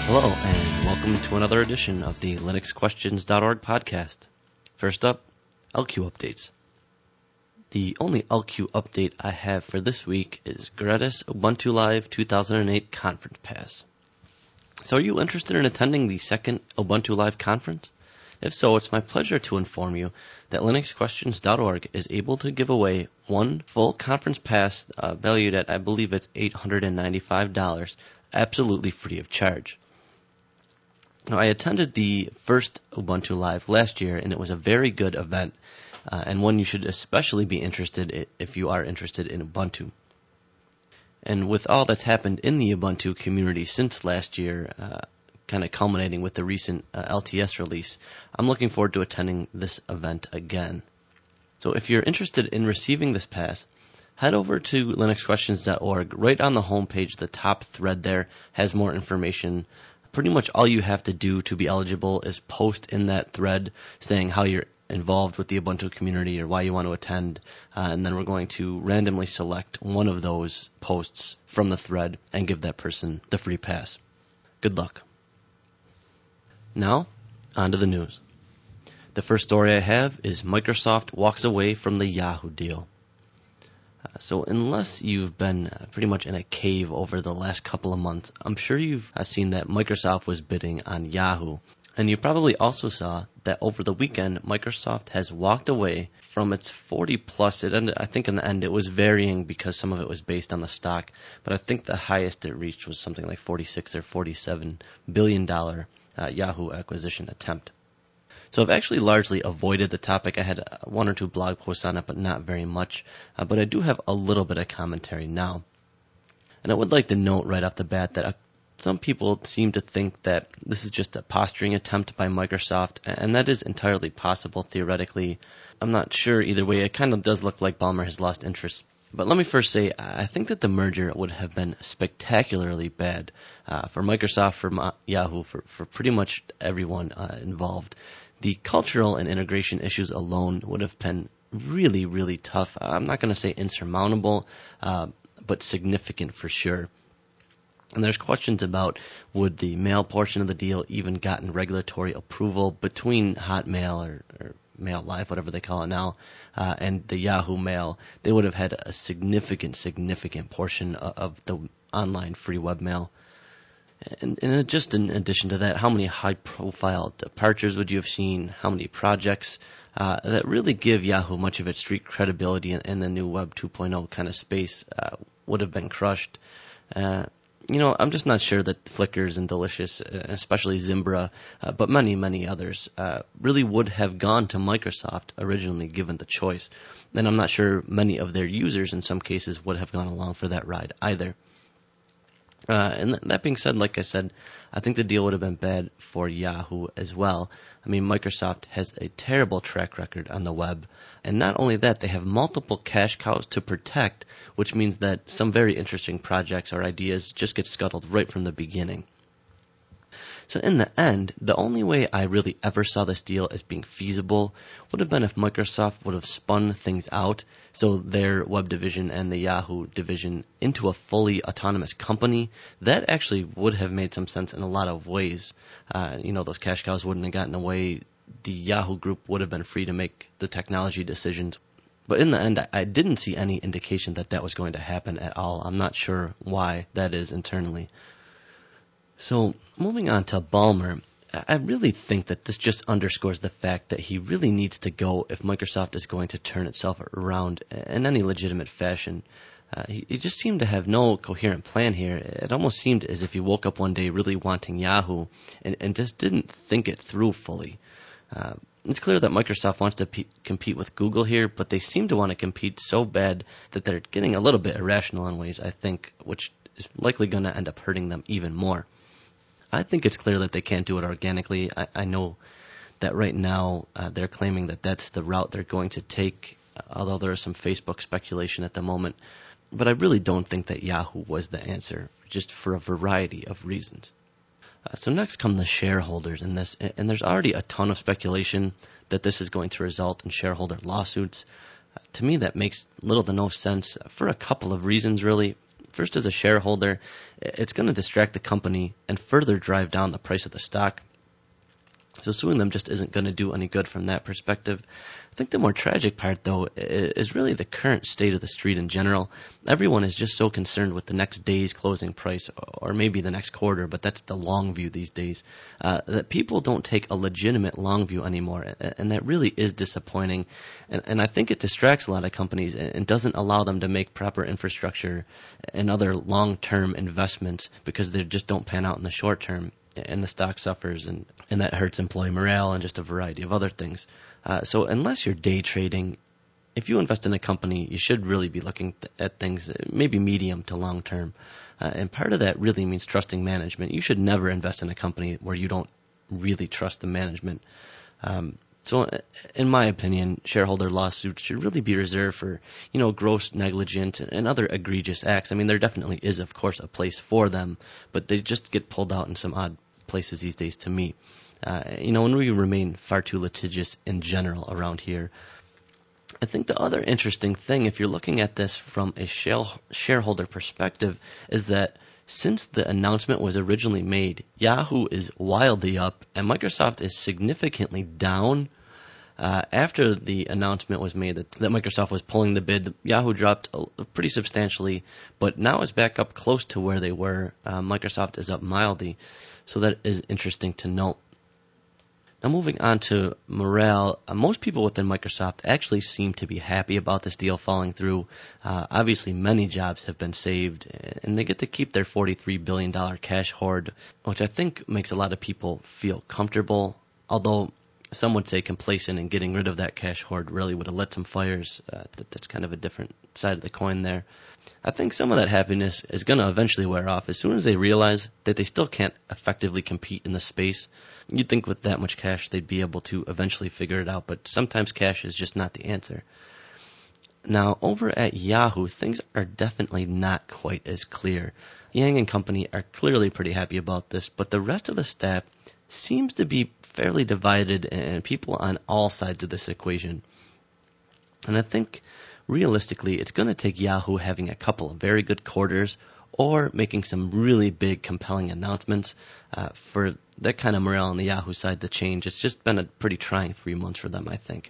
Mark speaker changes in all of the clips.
Speaker 1: Hello, and welcome to another edition of the LinuxQuestions.org podcast. First up, LQ updates. The only LQ update I have for this week is Gredis Ubuntu Live 2008 Conference Pass. So are you interested in attending the second Ubuntu Live conference? If so, it's my pleasure to inform you that LinuxQuestions.org is able to give away one full conference pass valued at, I believe it's $895, absolutely free of charge. Now, I attended the first Ubuntu Live last year, and it was a very good event, and one you should especially be interested in if you are interested in Ubuntu. And with all that's happened in the Ubuntu community since last year, kind of culminating with the recent LTS release, I'm looking forward to attending this event again. So if you're interested in receiving this pass, head over to linuxquestions.org. Right on the homepage, the top thread there has more information. Pretty much all you have to do to be eligible is post in that thread saying how you're involved with the Ubuntu community or why you want to attend, and then we're going to randomly select one of those posts from the thread and give that person the free pass. Good luck. Now, on to the news. The first story I have is Microsoft walks away from the Yahoo deal. So unless you've been pretty much in a cave over the last couple of months, I'm sure you've seen that Microsoft was bidding on Yahoo. And you probably also saw that over the weekend, Microsoft has walked away from its 40 plus. I think in the end it was varying because some of it was based on the stock, but I think the highest it reached was something like $46 or $47 billion Yahoo acquisition attempt. So I've actually largely avoided the topic. I had one or two blog posts on it, but not very much. But I do have a little bit of commentary now. And I would like to note right off the bat that some people seem to think that this is just a posturing attempt by Microsoft, and that is entirely possible theoretically. I'm not sure either way. It kind of does look like Ballmer has lost interest. But let me first say, I think that the merger would have been spectacularly bad for Microsoft, for Yahoo, for pretty much everyone involved. The cultural and integration issues alone would have been really, really tough. I'm not going to say insurmountable, but significant for sure. And there's questions about would the mail portion of the deal even gotten regulatory approval between Hotmail or Mail Live, whatever they call it now, and the Yahoo Mail. They would have had a significant portion of the online free webmail. And just in addition to that, how many high-profile departures would you have seen? How many projects that really give Yahoo much of its street credibility in the new Web 2.0 kind of space would have been crushed? I'm just not sure that Flickrs and Delicious, especially Zimbra, but many others, really would have gone to Microsoft originally given the choice. And I'm not sure many of their users in some cases would have gone along for that ride either. And that being said, like I said, I think the deal would have been bad for Yahoo as well. I mean, Microsoft has a terrible track record on the web. And not only that, they have multiple cash cows to protect, which means that some very interesting projects or ideas just get scuttled right from the beginning. So in the end, the only way I really ever saw this deal as being feasible would have been if Microsoft would have spun things out, so their web division and the Yahoo division, into a fully autonomous company. That actually would have made some sense in a lot of ways. Those cash cows wouldn't have gotten away. The Yahoo group would have been free to make the technology decisions. But in the end, I didn't see any indication that that was going to happen at all. I'm not sure why that is internally. So, moving on to Ballmer, I really think that this just underscores the fact that he really needs to go if Microsoft is going to turn itself around in any legitimate fashion. He just seemed to have no coherent plan here. It almost seemed as if he woke up one day really wanting Yahoo and just didn't think it through fully. It's clear that Microsoft wants to compete with Google here, but they seem to want to compete so bad that they're getting a little bit irrational in ways, I think, which is likely going to end up hurting them even more. I think it's clear that they can't do it organically. I know that right now they're claiming that that's the route they're going to take, although there is some Facebook speculation at the moment. But I really don't think that Yahoo was the answer, just for a variety of reasons. So next come the shareholders in this, and there's already a ton of speculation that this is going to result in shareholder lawsuits. To me, that makes little to no sense for a couple of reasons, really. First, as a shareholder, it's going to distract the company and further drive down the price of the stock. So suing them just isn't going to do any good from that perspective. I think the more tragic part, though, is really the current state of the street in general. Everyone is just so concerned with the next day's closing price, or maybe the next quarter, but that's the long view these days, that people don't take a legitimate long view anymore, and that really is disappointing. And I think it distracts a lot of companies and doesn't allow them to make proper infrastructure and other long-term investments because they just don't pan out in the short term. And the stock suffers, and that hurts employee morale and just a variety of other things. So unless you're day trading, if you invest in a company, you should really be looking at things maybe medium to long term. And part of that really means trusting management. You should never invest in a company where you don't really trust the management. So in my opinion, shareholder lawsuits should really be reserved for, gross negligence and other egregious acts. I mean, there definitely is, of course, a place for them, but they just get pulled out in some odd places these days to me. And we remain far too litigious in general around here. I think the other interesting thing, if you're looking at this from a shareholder perspective, is that since the announcement was originally made, Yahoo is wildly up and Microsoft is significantly down. After the announcement was made that Microsoft was pulling the bid, Yahoo dropped pretty substantially, but now is back up close to where they were. Microsoft is up mildly, so that is interesting to note. Now moving on to morale, most people within Microsoft actually seem to be happy about this deal falling through. Obviously many jobs have been saved, and they get to keep their $43 billion cash hoard, which I think makes a lot of people feel comfortable, although some would say complacent, and getting rid of that cash hoard really would have lit some fires. That's kind of a different side of the coin there. I think some of that happiness is going to eventually wear off as soon as they realize that they still can't effectively compete in the space. You'd think with that much cash they'd be able to eventually figure it out, but sometimes cash is just not the answer. Now, over at Yahoo, things are definitely not quite as clear. Yang and company are clearly pretty happy about this, but the rest of the staff seems to be fairly divided, and people on all sides of this equation. And I think realistically it's going to take Yahoo having a couple of very good quarters or making some really big compelling announcements for that kind of morale on the Yahoo side to change. It's just been a pretty trying 3 months for them, I think.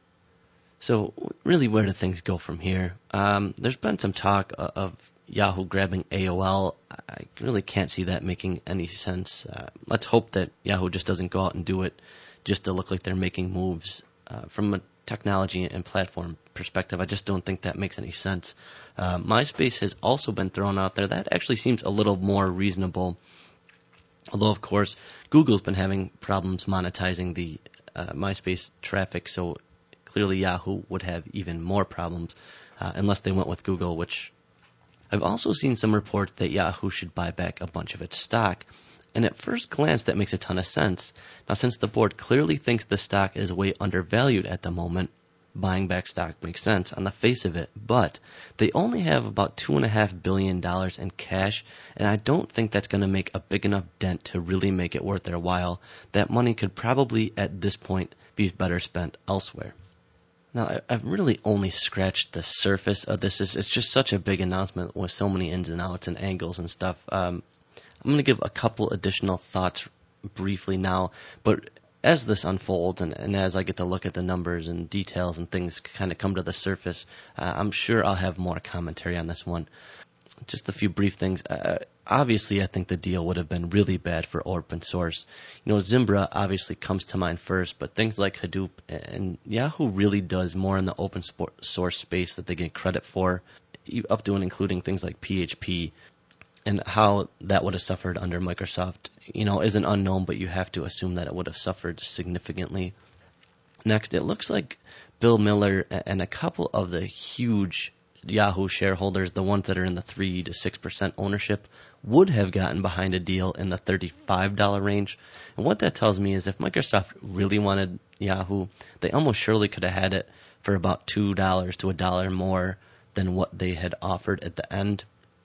Speaker 1: So really, where do things go from here? There's been some talk of Yahoo grabbing AOL. I really can't see that making any sense. Let's hope that Yahoo just doesn't go out and do it just to look like they're making moves. From a technology and platform perspective, I just don't think that makes any sense. MySpace has also been thrown out there. That actually seems a little more reasonable. Although, of course, Google's been having problems monetizing the MySpace traffic, so clearly Yahoo would have even more problems unless they went with Google, which I've also seen some reports that Yahoo should buy back a bunch of its stock. And at first glance, that makes a ton of sense. Now, since the board clearly thinks the stock is way undervalued at the moment, buying back stock makes sense on the face of it. But they only have about $2.5 billion in cash, and I don't think that's going to make a big enough dent to really make it worth their while. That money could probably, at this point, be better spent elsewhere. Now, I've really only scratched the surface of this. It's just such a big announcement with so many ins and outs and angles and stuff. I'm going to give a couple additional thoughts briefly now, but as this unfolds and as I get to look at the numbers and details and things kind of come to the surface, I'm sure I'll have more commentary on this one. Just a few brief things. Obviously, I think the deal would have been really bad for open source. Zimbra obviously comes to mind first, but things like Hadoop and Yahoo really does more in the open source space that they get credit for, up to and including things like PHP. And how that would have suffered under Microsoft, isn't unknown, but you have to assume that it would have suffered significantly. Next, it looks like Bill Miller and a couple of the huge Yahoo shareholders, the ones that are in the 3 to 6% ownership, would have gotten behind a deal in the $35 range. And what that tells me is if Microsoft really wanted Yahoo, they almost surely could have had it for about $2 to $1 more than what they had offered at the end.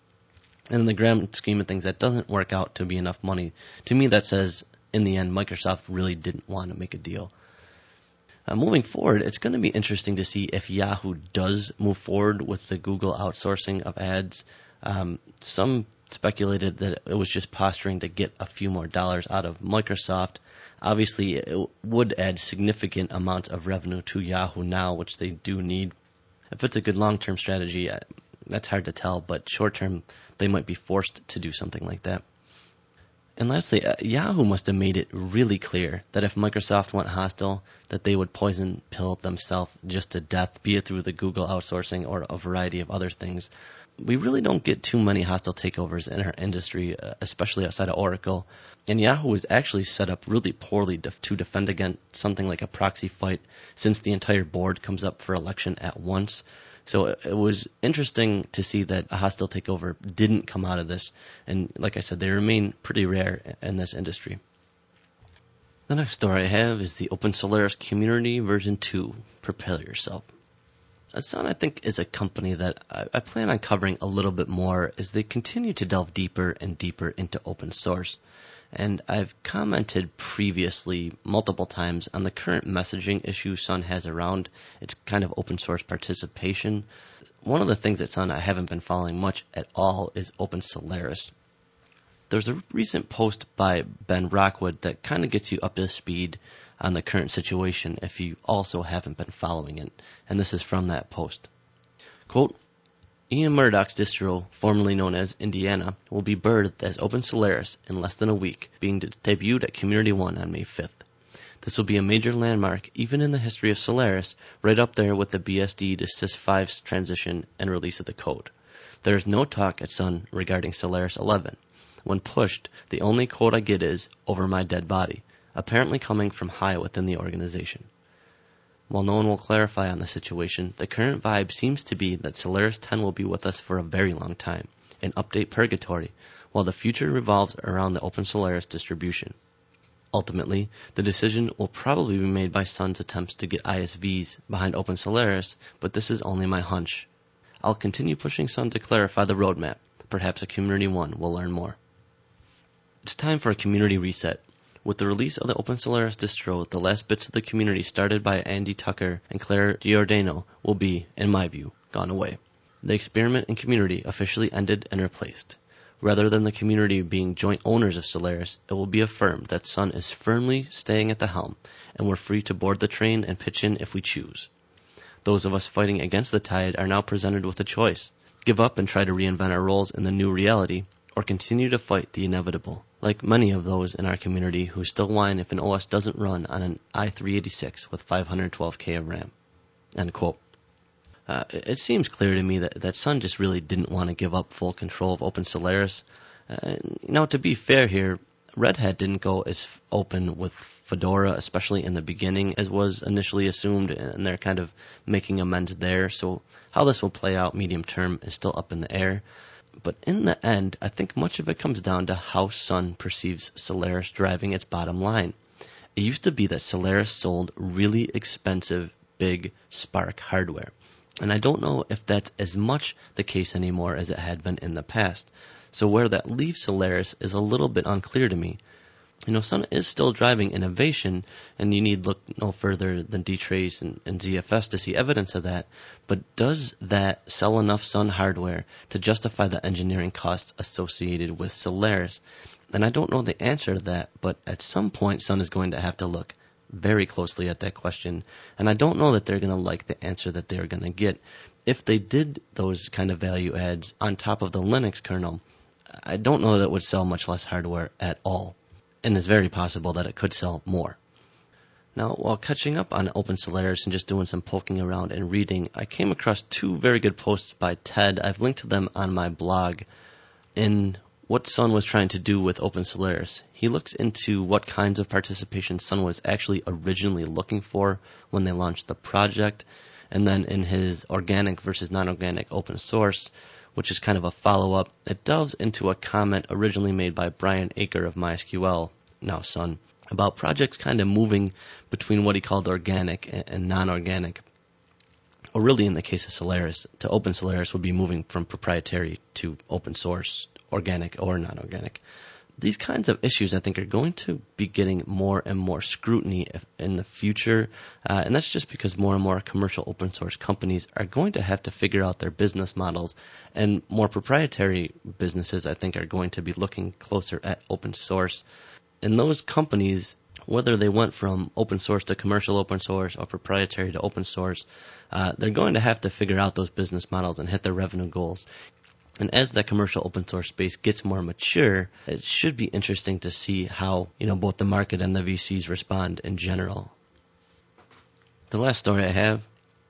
Speaker 1: And in the grand scheme of things, that doesn't work out to be enough money. To me, that says, in the end, Microsoft really didn't want to make a deal. Moving forward, it's going to be interesting to see if Yahoo does move forward with the Google outsourcing of ads. Some speculated that it was just posturing to get a few more dollars out of Microsoft. Obviously, it would add significant amounts of revenue to Yahoo now, which they do need. If it's a good long-term strategy, that's hard to tell, but short-term, they might be forced to do something like that. And lastly, Yahoo must have made it really clear that if Microsoft went hostile, that they would poison pill themselves just to death, be it through the Google outsourcing or a variety of other things. We really don't get too many hostile takeovers in our industry, especially outside of Oracle. And Yahoo was actually set up really poorly to defend against something like a proxy fight, since the entire board comes up for election at once. So it was interesting to see that a hostile takeover didn't come out of this. And like I said, they remain pretty rare in this industry. The next story I have is the Open Solaris Community version 2. Prepare yourself. Sun, I think, is a company that I plan on covering a little bit more as they continue to delve deeper and deeper into open source. And I've commented previously multiple times on the current messaging issue Sun has around its kind of open source participation. One of the things that Sun I haven't been following much at all is Open Solaris. There's a recent post by Ben Rockwood that kind of gets you up to speed on the current situation if you also haven't been following it. And this is from that post. Quote, Ian Murdoch's distro, formerly known as Indiana, will be birthed as Open Solaris in less than a week, being debuted at Community One on May 5th. This will be a major landmark, even in the history of Solaris, right up there with the BSD to Sys5's transition and release of the code. There is no talk at Sun regarding Solaris 11. When pushed, the only quote I get is, over my dead body, apparently coming from high within the organization. While no one will clarify on the situation, the current vibe seems to be that Solaris 10 will be with us for a very long time, in update purgatory, while the future revolves around the Open Solaris distribution. Ultimately, the decision will probably be made by Sun's attempts to get ISVs behind Open Solaris, but this is only my hunch. I'll continue pushing Sun to clarify the roadmap. Perhaps a Community One will learn more. It's time for a community reset. With the release of the Open Solaris distro, the last bits of the community started by Andy Tucker and Claire Giordano will be, in my view, gone away. The experiment and community officially ended and replaced. Rather than the community being joint owners of Solaris, it will be affirmed that Sun is firmly staying at the helm, and we're free to board the train and pitch in if we choose. Those of us fighting against the tide are now presented with a choice. Give up and try to reinvent our roles in the new reality, or continue to fight the inevitable, like many of those in our community who still whine if an OS doesn't run on an i386 with 512K of RAM. End quote. It seems clear to me that Sun just really didn't want to give up full control of Open Solaris. Now, to be fair here, Red Hat didn't go as open with Fedora, especially in the beginning, as was initially assumed, and they're kind of making amends there. So how this will play out medium term is still up in the air. But in the end, I think much of it comes down to how Sun perceives Solaris driving its bottom line. It used to be that Solaris sold really expensive, big Spark hardware. And I don't know if that's as much the case anymore as it had been in the past. So where that leaves Solaris is a little bit unclear to me. Sun is still driving innovation, and you need look no further than dtrace and ZFS to see evidence of that. But does that sell enough Sun hardware to justify the engineering costs associated with Solaris? And I don't know the answer to that, but at some point Sun is going to have to look very closely at that question. And I don't know that they're going to like the answer that they're going to get. If they did those kind of value adds on top of the Linux kernel, I don't know that it would sell much less hardware at all. And it's very possible that it could sell more. Now, while catching up on Open Solaris and just doing some poking around and reading, I came across two very good posts by Ted. I've linked to them on my blog. In what Sun was trying to do with Open Solaris, he looks into what kinds of participation Sun was actually originally looking for when they launched the project. And then in his organic versus non-organic open source, which is kind of a follow-up, it delves into a comment originally made by Brian Aker of MySQL, now Sun, about projects kind of moving between what he called organic and non-organic. Or really, in the case of Solaris, to Open Solaris would be moving from proprietary to open source, organic or non-organic. these kinds of issues, I think, are going to be getting more and more scrutiny in the future, and that's just because more and more commercial open source companies are going to have to figure out their business models, and more proprietary businesses, I think, are going to be looking closer at open source. And those companies, whether they went from open source to commercial open source or proprietary to open source, they're going to have to figure out those business models and hit their revenue goals. And as that commercial open source space gets more mature, it should be interesting to see how, both the market and the VCs respond in general. The last story I have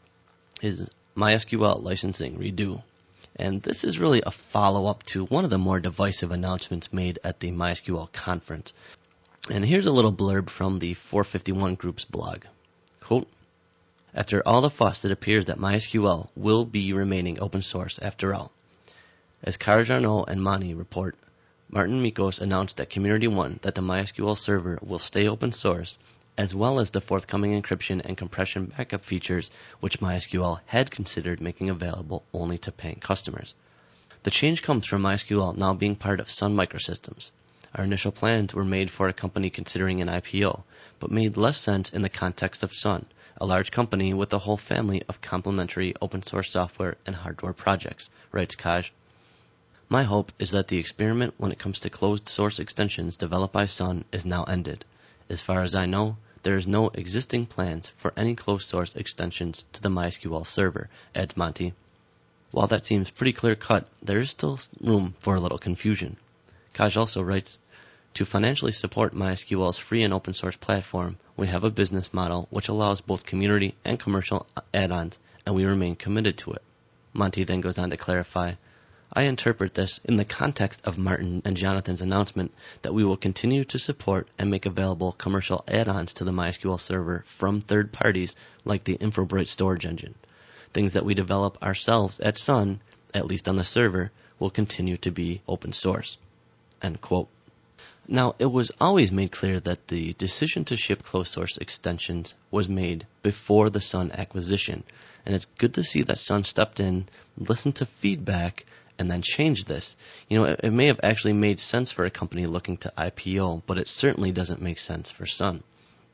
Speaker 1: is MySQL licensing redo. And this is really a follow-up to one of the more divisive announcements made at the MySQL conference. And here's a little blurb from the 451 Group's blog. Quote, "After all the fuss, it appears that MySQL will be remaining open source after all. As Kaj Arnaud and Monty report, Martin Michos announced at Community One that the MySQL server will stay open source, as well as the forthcoming encryption and compression backup features which MySQL had considered making available only to paying customers. The change comes from MySQL now being part of Sun Microsystems. Our initial plans were made for a company considering an IPO, but made less sense in the context of Sun, a large company with a whole family of complementary open source software and hardware projects," writes Kaj. "My hope is that the experiment when it comes to closed source extensions developed by Sun is now ended. As far as I know, there is no existing plans for any closed source extensions to the MySQL server," adds Monty. While that seems pretty clear cut, there is still room for a little confusion. Kaj also writes, "To financially support MySQL's free and open source platform, we have a business model which allows both community and commercial add-ons, and we remain committed to it." Monty then goes on to clarify, "I interpret this in the context of Martin and Jonathan's announcement that we will continue to support and make available commercial add-ons to the MySQL server from third parties like the InfoBright storage engine. Things that we develop ourselves at Sun, at least on the server, will continue to be open source." End quote. Now, it was always made clear that the decision to ship closed source extensions was made before the Sun acquisition, and it's good to see that Sun stepped in, listened to feedback, and then changed this. It may have actually made sense for a company looking to IPO, but it certainly doesn't make sense for Sun.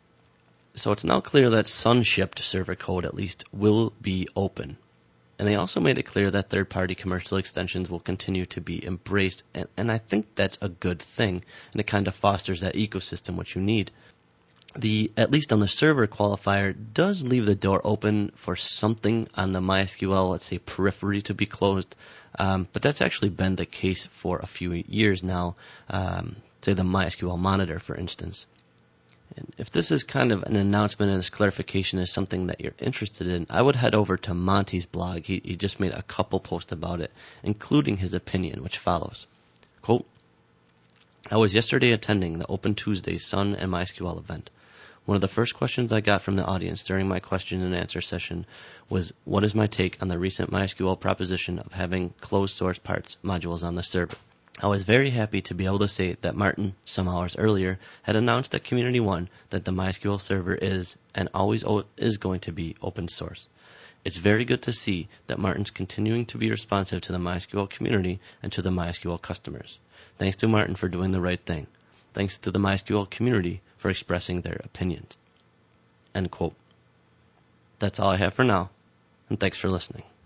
Speaker 1: So it's now clear that Sun-shipped server code, at least, will be open. And they also made it clear that third-party commercial extensions will continue to be embraced, and I think that's a good thing, and it kind of fosters that ecosystem which you need. The at least on the server qualifier does leave the door open for something on the MySQL, let's say, periphery to be closed, but that's actually been the case for a few years now, say the MySQL monitor, for instance. And if this is kind of an announcement and this clarification is something that you're interested in, I would head over to Monty's blog. He just made a couple posts about it, including his opinion, which follows. Quote, "I was yesterday attending the Open Tuesday Sun and MySQL event. One of the first questions I got from the audience during my question and answer session was, what is my take on the recent MySQL proposition of having closed source parts modules on the server? I was very happy to be able to say that Martin, some hours earlier, had announced at Community One that the MySQL server is and always is going to be open source. It's very good to see that Martin's continuing to be responsive to the MySQL community and to the MySQL customers. Thanks to Martin for doing the right thing. Thanks to the MySQL community for expressing their opinions." End quote. That's all I have for now, and thanks for listening.